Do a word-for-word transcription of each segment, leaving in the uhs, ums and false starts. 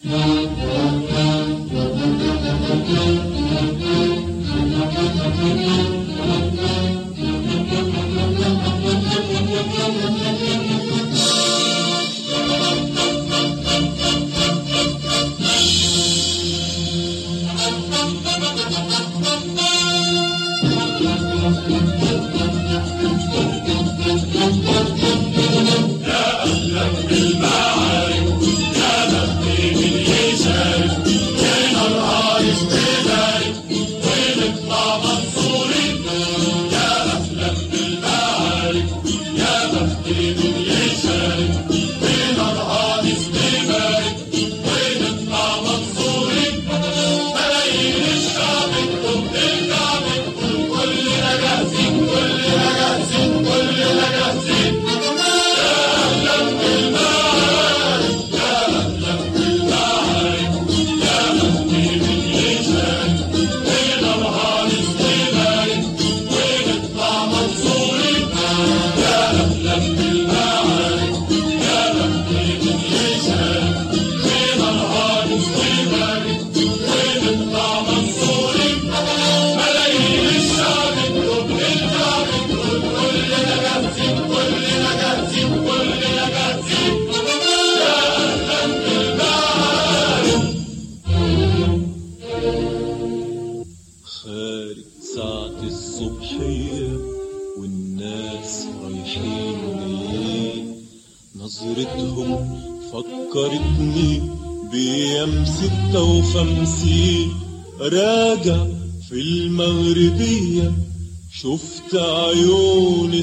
نظرتهم فكرتني بأيام ستة وخمسين، راجع في المغربية شفت عيون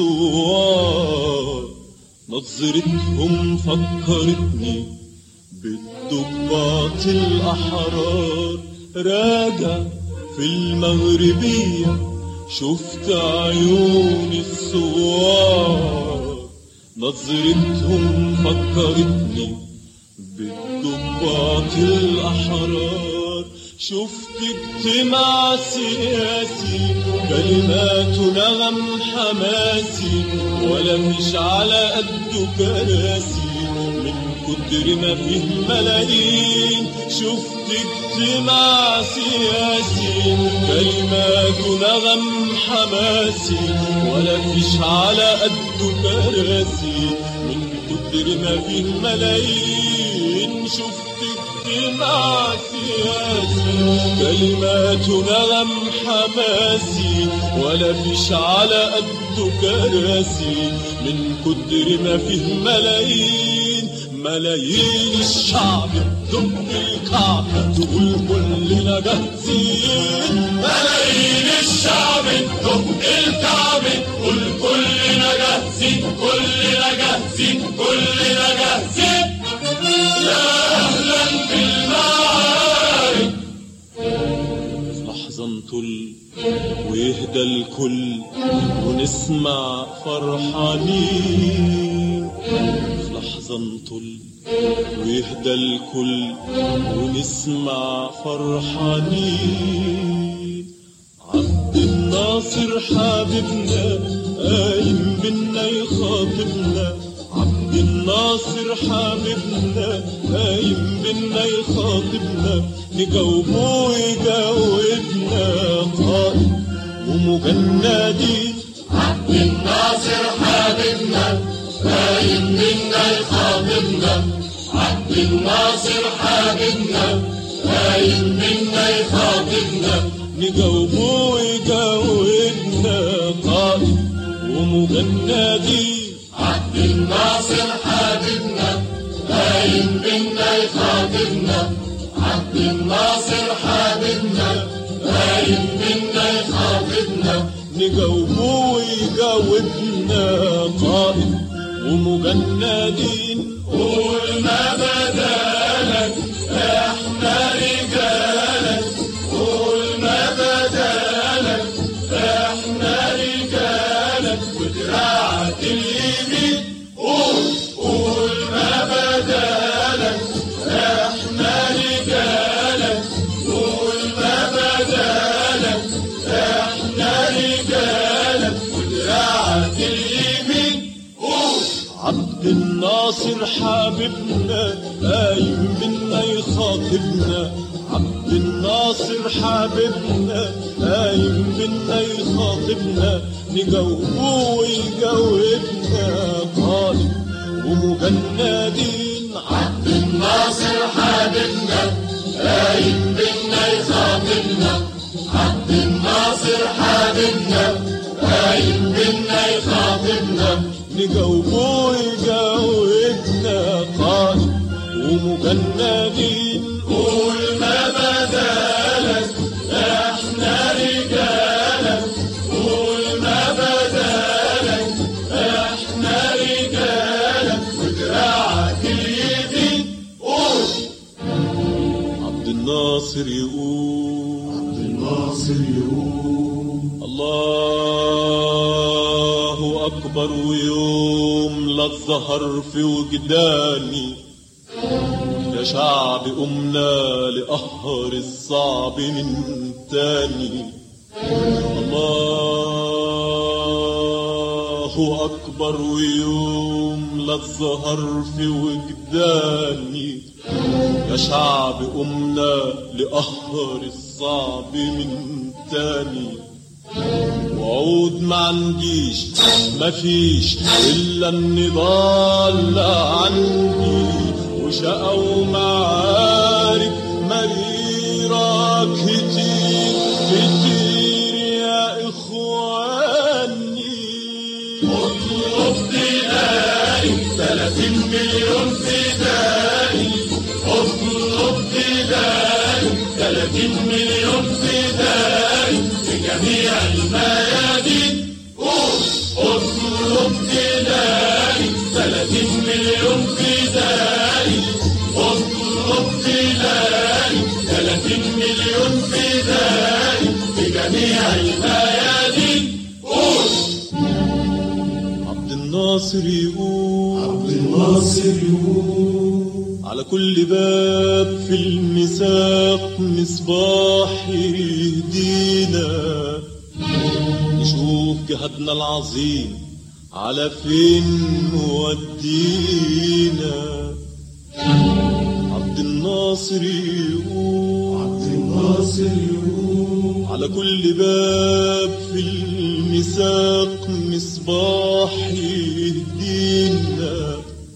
الثوار. نظرتهم فكرتني بالضباط الأحرار، راجع في المغربية شفت عيون الثوار. نظرتهم فكرتني بالضباط الأحرار، شفت اجتماع سياسي كلمات نغم حماسي، ولا مش على قده كراسي من كتر ما فيه ملايين. شفت اجتماع سياسي كلمات نغم حماسي، ولا فيش على قده كراسي من كتر ما فيه ملايين. شفت اجتماع سياسي كلمات نغم حماسي، ولا فيش على قده كراسي من كتر ما فيه ملايين. ملايين الشعب تدق الكعبة تقول كلنا جاهزين. ملايين الشعب تدق الكعبة تقول كلنا جاهزين، كلنا جاهزين، كلنا جاهزين. يا أهلا بالمعارك. في لحظة نطل ويهدى الكل ونسمع فرحانين. في لحظة نطل ويهدى الكل ونسمع فرحانين. عبد الناصر حبيبنا قايم بينا يخاطبنا، عبد الناصر حبيبنا قايم بينا يخاطبنا، نجاوبه ويجاوبنا قائد ومجندين. عبد الناصر حبيبنا قايم بينا يخاطبنا، عبد الناصر حبيبنا قايم بينا يخاطبنا، نجاوبه ويجاوبنا قائد ومجندين. عبد الناصر حبيبنا قايم بينا يخاطبنا، عبد الناصر حبيبنا قايم بينا يخاطبنا، نجاوبه ويجاوبنا قائد ومجندين. قول ما بدالك احنا رجالك، قول ما بدالك احنا رجالك، ودراعك اليمين قول، قول ما بدالك احنا رجالك، قول ما بدالك احنا رجالك، ودراعك اليمين قول. عبد عبد الناصر حبيبنا قايم منا يخاطبنا، عبد الناصر حبيبنا قايم منا يخاطبنا، نجاوبه ويجاوبنا قائد ومجندين. عبد الناصر حبيبنا قايم منا يخاطبنا، عبد الناصر حبيبنا قايم منا يخاطبنا، نجاوبه ويجاوبنا قائد ومجندين. قول ما بدالك احنا رجالك، قول ما بدالك احنا رجالك، ودراعك اليمين قول. عبد الناصر يقول، عبد الناصر يقول الله أكبر، ويوم لا الظهر في وجداني، يا شعب قمنا لقهر الصعب من تاني. الله أكبر، ويوم لا الظهر في وجداني، يا شعب قمنا لقهر الصعب من تاني. وعود ما عنديش مفيش إلا النضال عندي، وشقى ومعارك مريرة كتير كتير يا إخواني. اطلب تلاقي ثلاثين مليون فدائي، اطلب تلاقي ثلاثين مليون فدائي في جميع الميادين. قول اطلب تلاقي ثلاثين مليون فدائي، اطلب تلاقي ثلاثين مليون فدائي في جميع الميادين. قول عبد الناصر يقول، عبد الناصر يقول على كل باب في المساق مصباح يهدينا، نشوف جهادنا العظيم على فين مودينا. عبد الناصر يقول، عبد الناصر يقول على كل باب في المساق مصباح يهدينا،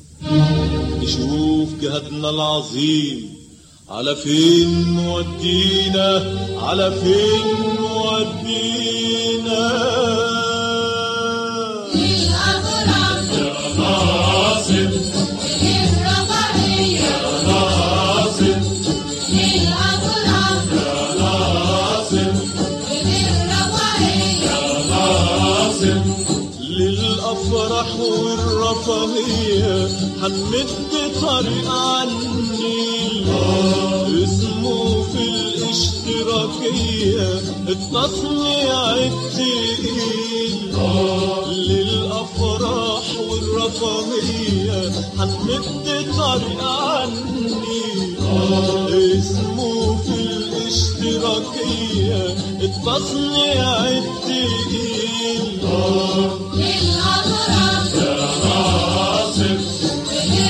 نشوف جهادنا العظيم على فين مودينا، على فين مودينا. يا ناصر يا ناصر يا ناصر يا ناصر. للأفراح والرفاهية هنمد طريق عني، اسمه في الاشتراكية التصنيع التقيل. للأفراح والرفاهية هنمد طريق عني، اسمه في الاشتراكية التصنيع التقيل. يا ناصر يا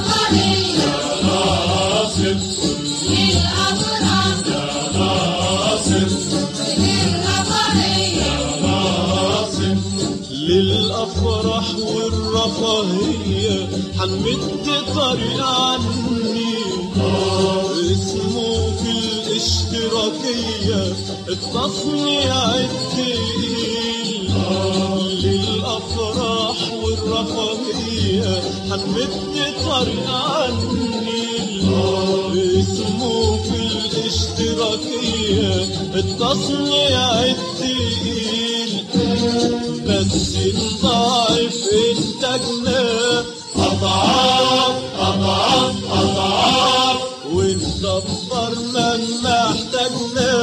ناصر يا ناصر يا ناصر. للأفراح والرفاهية هنمد طريق عني، اسمه في الاشتراكية التصنيع التقيل. للأفراح والرفاهية هنمد طريق عني، اسمه في الاشتراكية التصنيع التقيل. بس نضاعف إنتاجنا أضعاف أضعاف أضعاف، وندبر من محتاجنا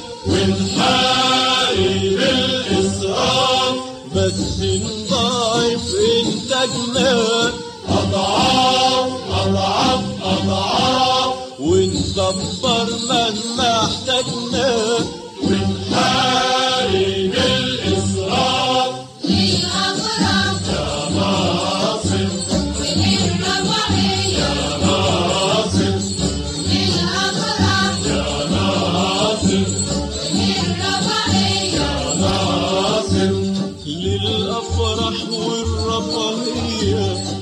ونحارب الإسراف. بس نضاعف إنتاجنا أضعاف أضعاف أضعاف، وندبر من محتاجنا ونحارب الإسراف. للأفراح يا ناصر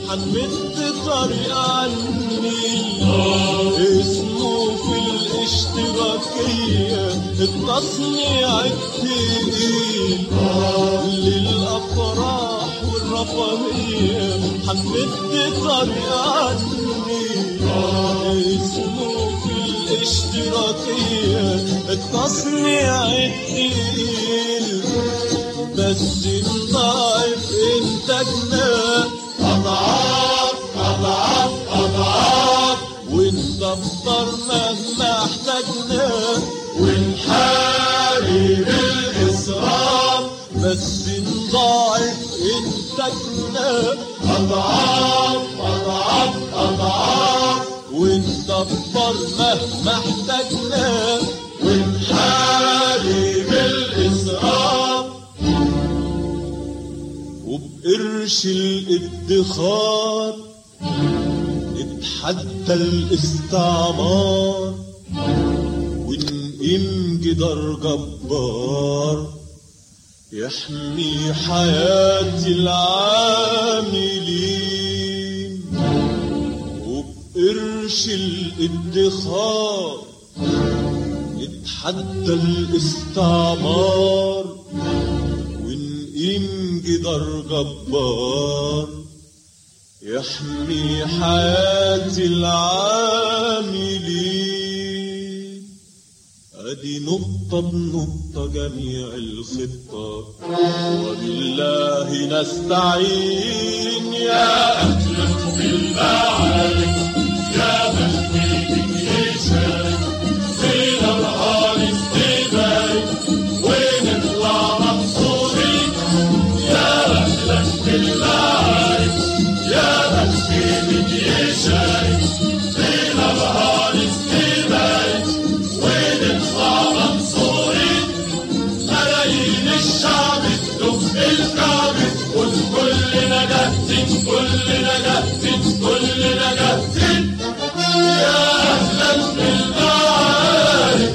حنمد طريق عني اسمه في الاشتراكية التصنيع التقيل للأفراح والرفاهية. حنمد طريق عني اسمه في الاشتراكية التصنيع التقيل بس نضاعف انتاجنا أضعاف أضعاف أضعاف وندبر مهما احتاجنا ونحارب الإسراف بس نضاعف انتاجنا أضعاف أضعاف أضعاف وندبر مهما احتاجنا ونحارب الإسراف. وبقرش الادخار نتحدى الاستعمار ونقيم جدار جبار يحمي حياة العاملين. وبقرش الادخار نتحدى الاستعمار ونقيم جدار جبار يحمي حياة العاملين. ادي نقطة بنقطة جميع الخطة وبالله نستعين. يا أهلا بالمعارك يا مهدي يشارك فينا نهار استبارك ونطلع منصورين. يا أهلا بالمعارك يا مهدي يشارك فينا نهار استبارك ونطلع منصورين. ملايين الشعب تدق الكعب قول كلنا جاهزين كلنا جاهزين كلنا جاهزين. يا أهلا بالمعارك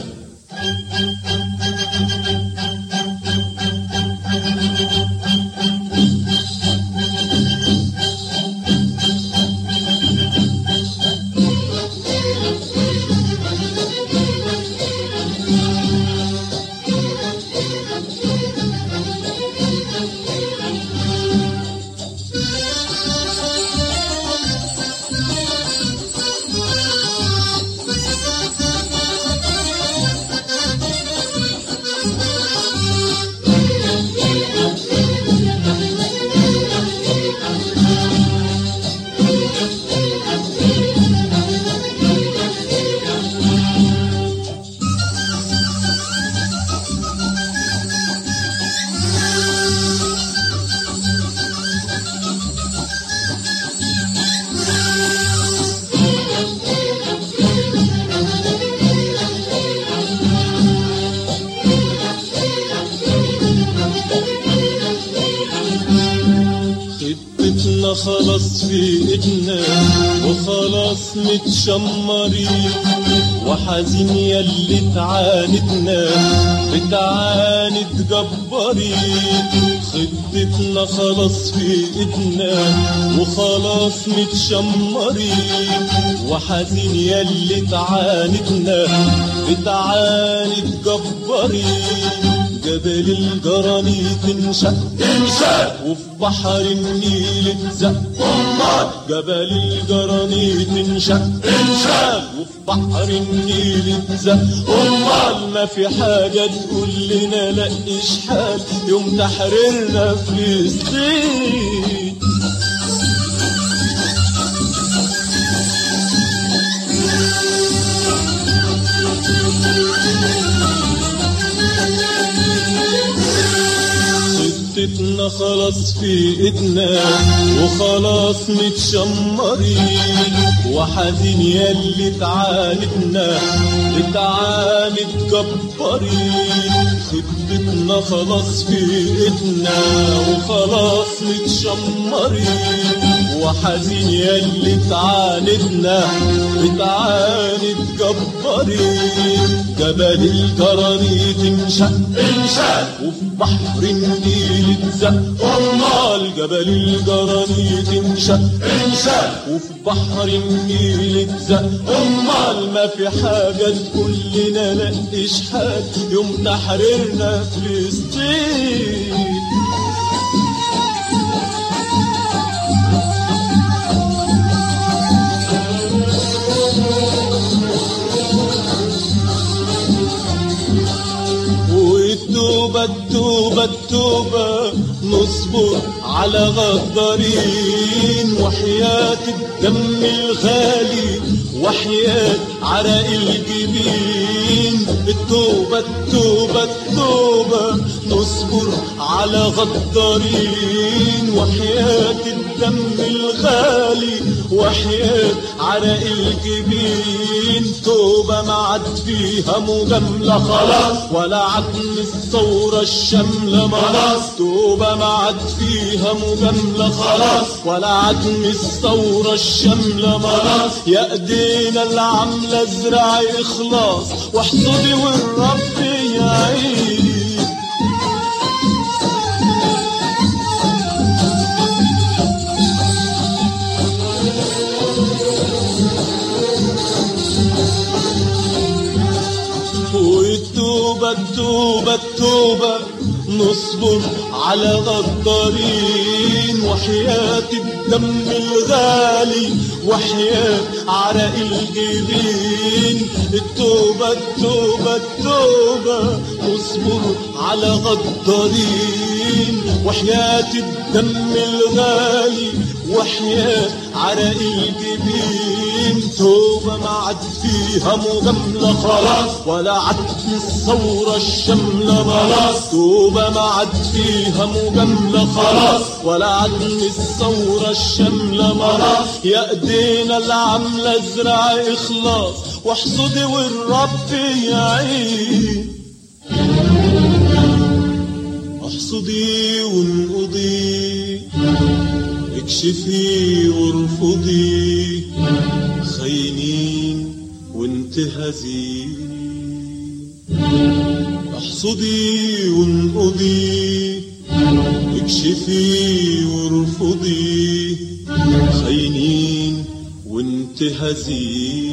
خلاص في ايدنا وخلاص متشمرين وحزين ياللي تعاندنا بتعاند جبارين. خطتنا خلاص في ايدنا وخلاص متشمرين وحزين ياللي تعاندنا بتعاند جبارين. جبل الجرانيت انشق انشق وفي بحر النيل اتزق. جبل الجرانيت انشق انشق وفي بحر النيل اتزق. امال ما في حاجة تقول لنا لا اشحال يوم تحريرنا فلسطين. خطتنا خلاص في ايدنا وخلاص متشمرين وحزين ياللي تعاندنا بتعاند جبارين. خطتنا خلاص في ايدنا وخلاص متشمرين وحزين ياللي تعاندنا بتعاند جبارين. جبل الجرانيت انشق انشق وفي بحر النيل اتزق. امال جبل الجرانيت انشق انشق وفي بحر النيل اتزق. امال ما في حاجه تقول لنا لا اشحال يوم تحريرنا فلسطين. والتوبة التوبة التوبة نصبر على غدارين، وحياة الدم الغالي وحياة عرق الجبين. التوبة التوبة التوبة نصبر على غدارين، وحياة الدم الغالي وحياة عرق الجبين. توبة ما عاد فيها مجاملة خلاص ولا عدم الثورة الشاملة خلاص. توبة ما عاد فيها مجاملة خلاص ولا عدم الثورة الشاملة خلاص. يا ايدينا العاملة ازرعي اخلاص واحصدي والرب يعين. والتوبة التوبة التوبة نصبر على غدارين، وحياة الدم الغالي وحياة عرق الجبين. التوبة التوبة التوبة نصبر على غدارين، وحياة الدم الغالي وحياة عرق الجبين. توبة ما عاد فيها مجاملة خلاص ولا عدم الثورة الشاملة خلاص. توبة ما عاد فيها مجاملة خلاص ولا عدم الثورة الشاملة خلاص. يا ايدينا العاملة ازرعي اخلاص واحصدي والرب يعين. احصدي وانقضي اكشفي وارفضي، خاينين وانتهزي. احصدي وانقضي اكشفي وارفضي، خاينين وانتهزي.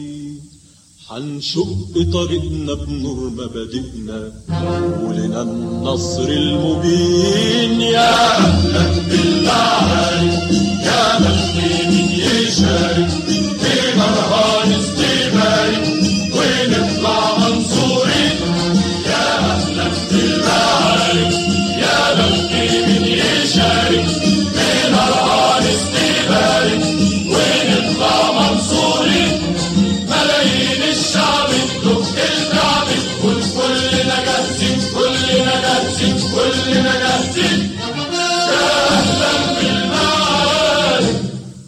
حنشق طريقنا بنور مبادئنا ولنا النصر المبين. يا أهلا بالمعارك يا مسلمين يشارك في مرهان استبارك ونطلع منصورين. يا أهلا بالمعارك يا مسلمين يشارك في مرهان استبارك ونطلع منصورين. ملايين الشعب تدق الكعب تقول كلنا جاهزين كلنا جاهزين كلنا جاهزين. يا أهلا بالمعارك.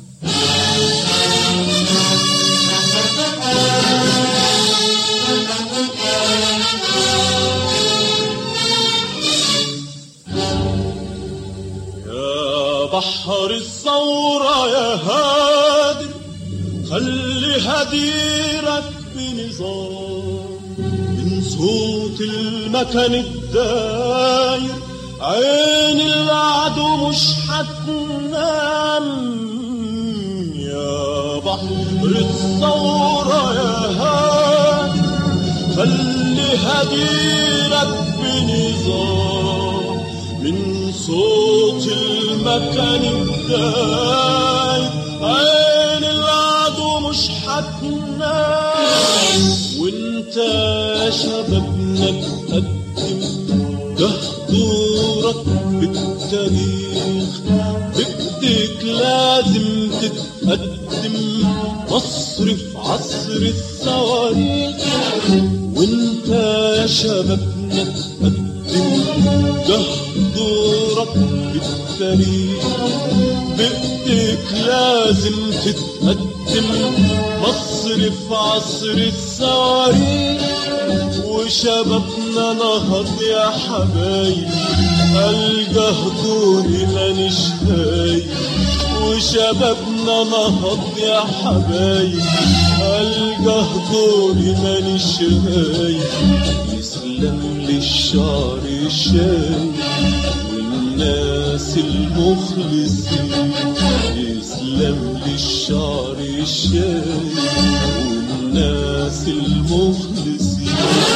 يا بحر الثورة يا هادر خلي هديرك بنظام، من صوت المكان الداير عين العدو مش هتنام. يا بحر الثورة يا هادر خلي هديرك بنظام، من صوت المكان الداير عين العدو مش هتنام. وانت يا شبابنا تقدم دهدورك بالتاريخ، بايديك لازم تتقدم مصر في عصر الصواريخ. وانت يا شبابنا تقدم دهدورك بالتاريخ، بايديك لازم تتقدم مصر في عصر الصواريخ. وشبابنا نهض يا حبايب الجهدوري مانيش خايف، وشبابنا نهض يا حبايب، ألقاه دوري مانيش غايب. يسلم للشعر الشايب والناس المخلصين، يسلم للشعر الشايب والناس المخلصين.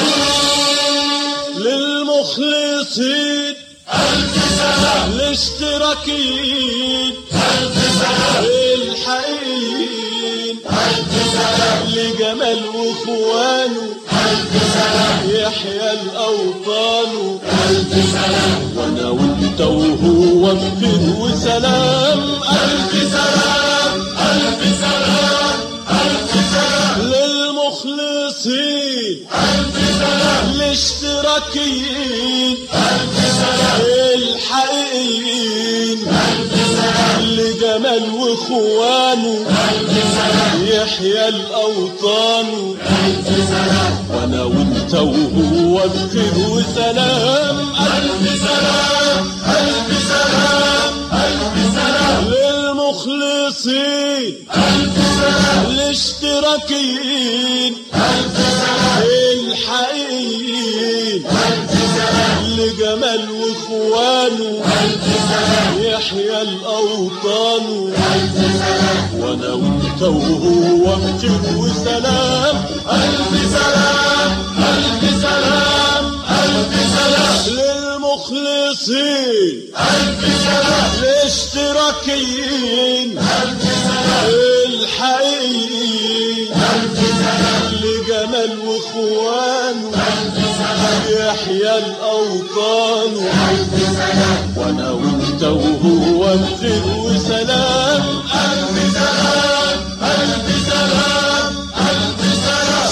للمخلصين ألف سلام، للاشتراكيين ألف سلام، للحقيقيين ألف سلام، لجمال واخوانه ألف سلام، يحيى الأوطان. ألف سلام، وانا وانت وهو بخير وسلام. ألف سلام، ألف سلام، ألف سلام. للمخلصين ألف سلام، للاشتراكيين ألف سلام، الحقيقيين ألف سلام، لجمال واخوانه ألف سلام، يحيى الأوطان. ألف سلام، وانا وانت وهو بخير وسلام. ألف سلام، ألف سلام، ألف سلام. للمخلصين ألف سلام، الاشتراكيين ألف سلام، الحقيقيين ألف سلام، لجمال واخوانه ألف سلام، يحيى الأوطان. ألف سلام، وانا وانت وهو بخير وسلام. ألف سلام، ألف سلام، ألف سلام. للمخلصين ألف سلام، الاشتراكيين ألف سلام، الحقيقيين ألف سلام، لجمال واخوانه ألف سلام، يحيى الأوطان. ألف سلام، وانا وانت وهو بخير وسلام. ألف سلام، ألف سلام، ألف سلام.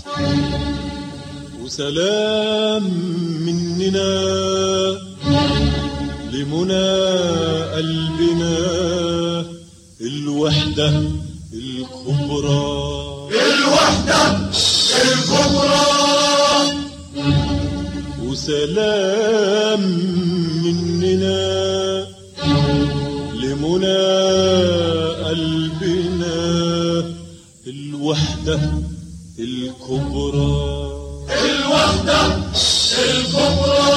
وسلام مننا لمنى قلبنا الوحدة الكبرى، الوحدة الكبرى. وسلام مننا لمنى قلبنا الوحدة الكبرى، الوحدة الكبرى.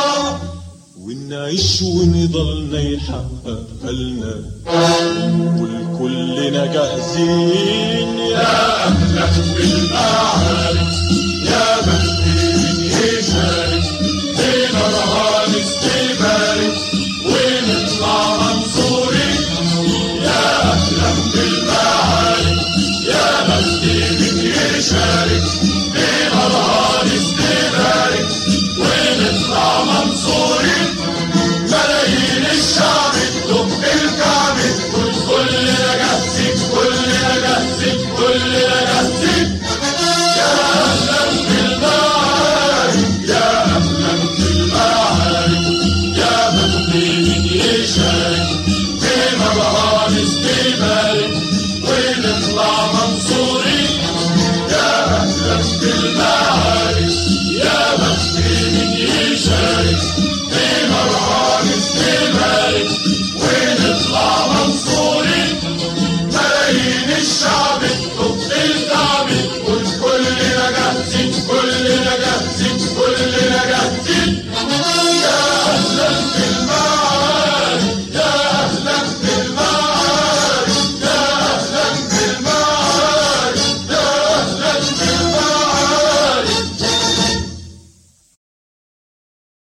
ونعيش ونضلنا يحقق لنا والكلنا جاهزين يا أهلا بالمعارك، يا من فين يشارك فينا رهان استبارك ونطلع منصورين. يا أهلا بالمعارك، يا من فين يشارك فينا رهان استبارك ونطلع منصورين. ملايين الشعب تدق الكعب تقول كلنا جاهزين، كلنا جاهزين، كلنا جاهزين. يا أهلا بالمعارك، يا أهلا بالمعارك، يا من فين يشارك